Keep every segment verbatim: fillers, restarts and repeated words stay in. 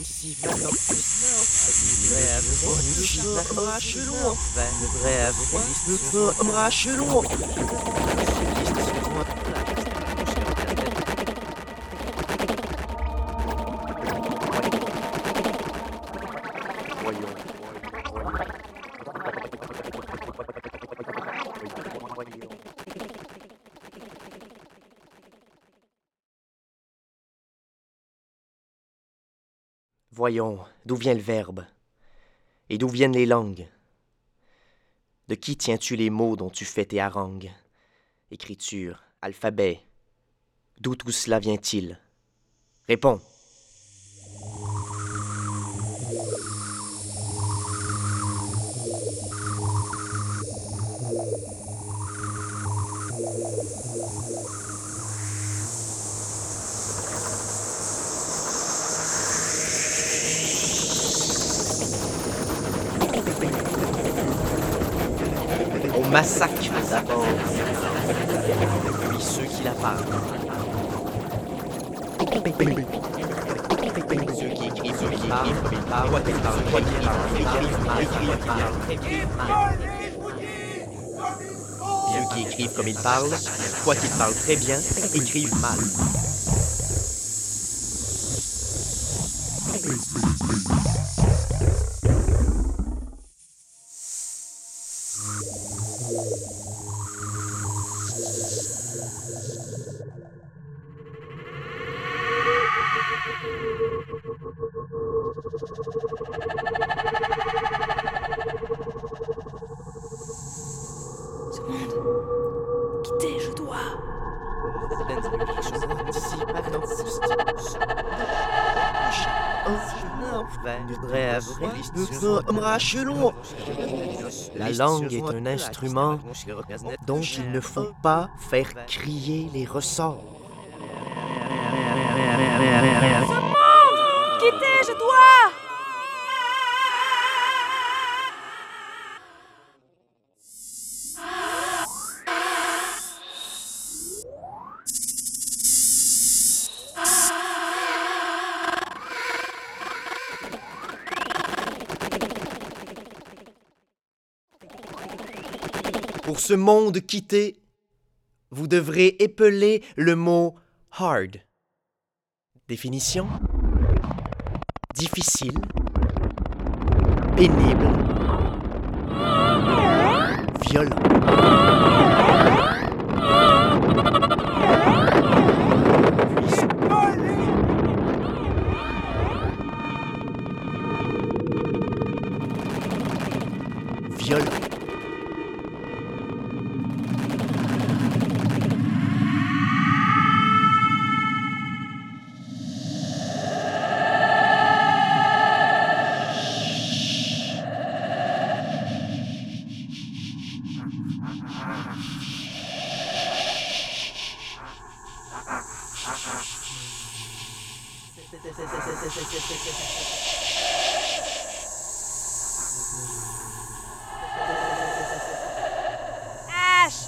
ici, maintenant. Voyons, d'où vient le verbe? Et d'où viennent les langues? De qui tiens-tu les mots dont tu fais tes harangues? Écriture, alphabet, d'où tout cela vient-il? Réponds. On massacre d'abord, puis ceux qui la parlent. Ceux qui écrivent, ceux qui écrivent comme ils parlent, quoi qu'ils parlent, quoi qu'ils parlent, écrivent mal, écrivent mal. Ceux qui écrivent comme ils parlent, quoi qu'ils parlent très bien, écrivent mal. Ce monde. Quitter, je dois. La langue est un instrument dont il ne faut pas faire crier les ressorts. Ce monde. Quitter, je dois. Pour ce monde quitté, vous devrez épeler le mot « hard ». Définition: difficile, pénible, violent. Violent. H.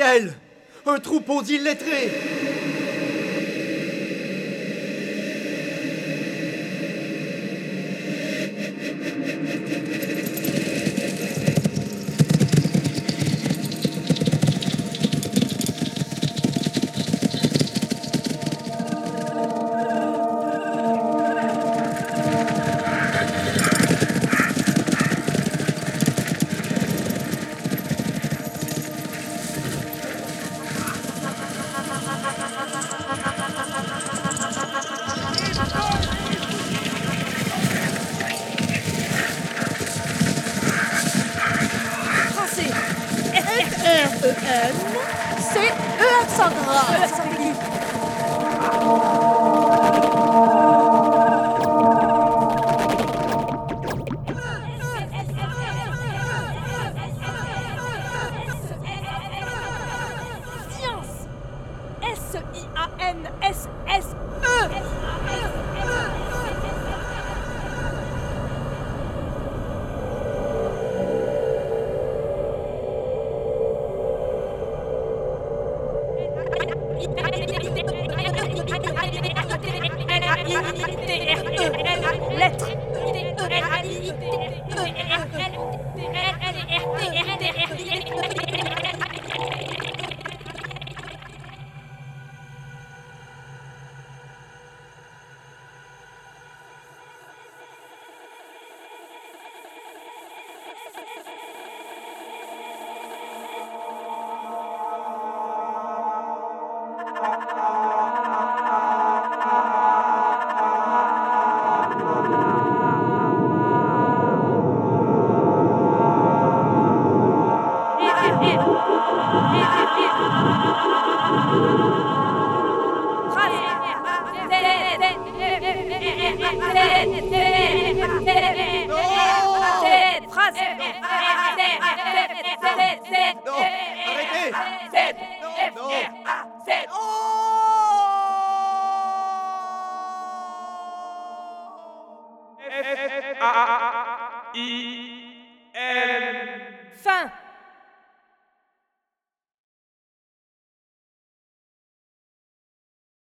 ciel! Un troupeau d'illettrés! Français. F R E N. C'est E accent grave. Accent aigu. Science. S I A N S S E. Lettre. Phrase. Non! Arrêtez! Non! F A I